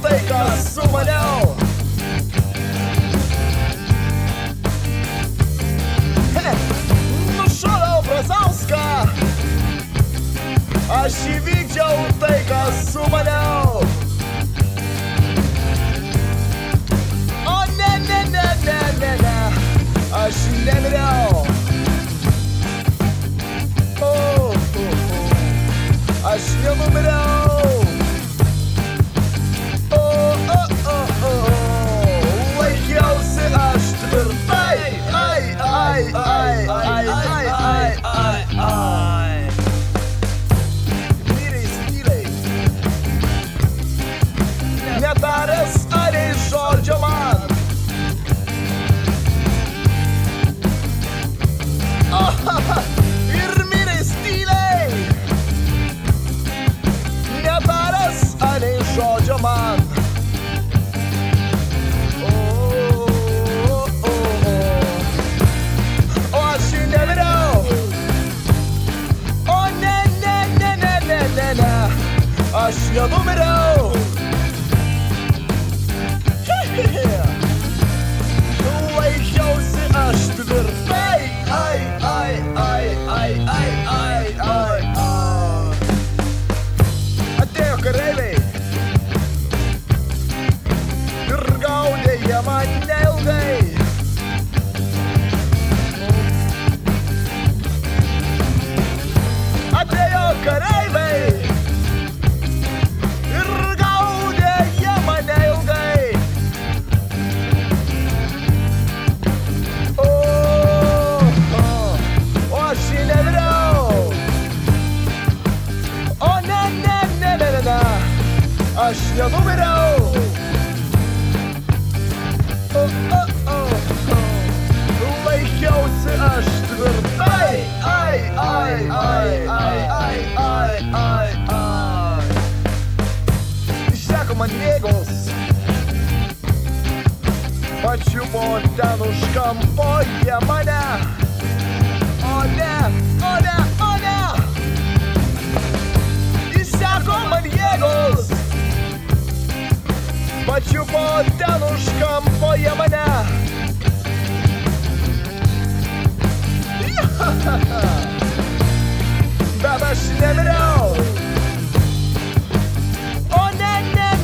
tai, ką sumaniau. Nušalau Brazauską, aš įvykdžiau tai, ką sumaniau. O ne, aš nemiriau. Aš nenumiriau. Laikiausi aš tvirtai. Tyliai, netaręs anei žodžio man. Ir miręs tyliai, netaręs anei žodžio man. O aš nemiriau. O ne, aš nenumiriau. Laikiausi aš tvirtai. Atėjo kareiviai ir gaudė jie mane ilgai. Atėjo kareiviai ir gaudė jie mane ilgai. O aš nemiriau. O ne, aš nenumiriau. Laikiausi aš tvirtai. Išseko man jėgos, pačiupo ten už kampo jie mane. O ne. Išseko man jėgos, pačiupo ten už kampo jie mane. Bet aš nemiriau. O ne,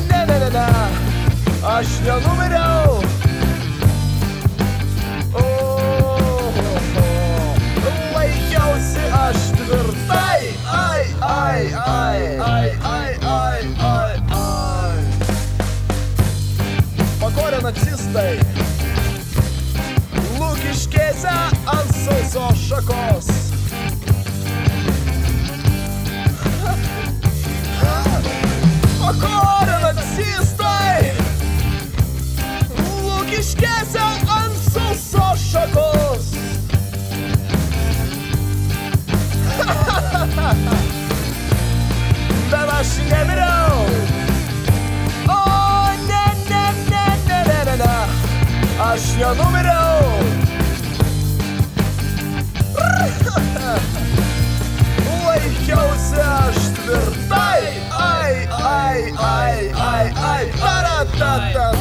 aš nenumiriau. Laikiausi aš tvirtai. Pakorė nacistai Lukiškėse ant sausos šakos. Pakorė nacistai Lukiškėse ant sausos šakos. Bet aš nemiriau. O ne, aš nenumiriau. Laikiausi aš tvirtai.